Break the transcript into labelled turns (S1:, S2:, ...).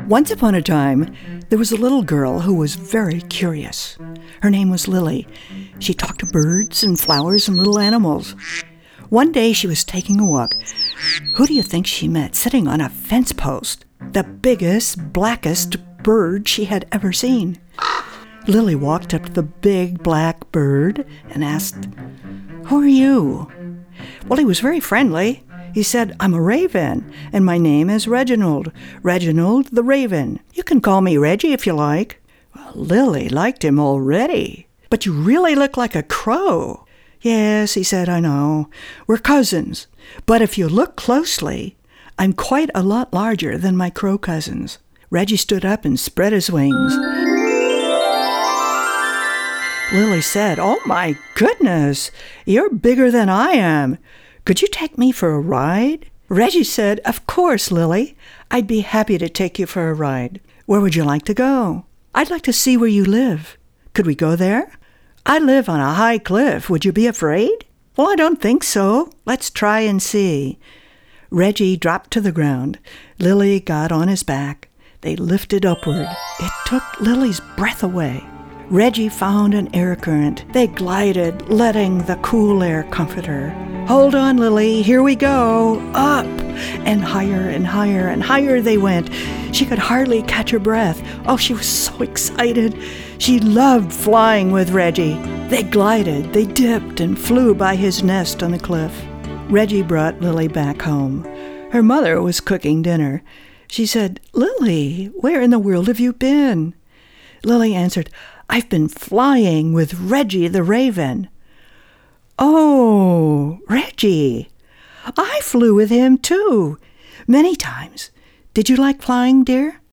S1: Once upon a time, there was a little girl who was very curious. Her name was Lily. She talked to birds and flowers and little animals. One day she was taking a walk. Who do you think she met sitting on a fence post? The biggest, blackest bird she had ever seen. Lily walked up to the big black bird and asked, "Who are you?" Well, he was very friendly. He said, "I'm a raven, and my name is Reginald. Reginald the Raven. You can call me Reggie if you like." Well, Lily liked him already. "But you really look like a crow." "Yes," he said, "I know. We're cousins. But if you look closely, I'm quite a lot larger than my crow cousins." Reggie stood up and spread his wings. Lily said, "Oh my goodness, you're bigger than I am. Could you take me for a ride?" Reggie said, "Of course, Lily. I'd be happy to take you for a ride. Where would you like to go?" "I'd like to see where you live. Could we go there?" "I live on a high cliff. Would you be afraid?" "Well, I don't think so. Let's try and see." Reggie dropped to the ground. Lily got on his back. They lifted upward. It took Lily's breath away. Reggie found an air current. They glided, letting the cool air comfort her. "Hold on, Lily. Here we go. Up!" And higher and higher and higher they went. She could hardly catch her breath. Oh, she was so excited. She loved flying with Reggie. They glided, they dipped, and flew by his nest on the cliff. Reggie brought Lily back home. Her mother was cooking dinner. She said, "Lily, where in the world have you been?" Lily answered, "I've been flying with Reggie the Raven." "Oh, Reggie. I flew with him too, many times. Did you like flying, dear?"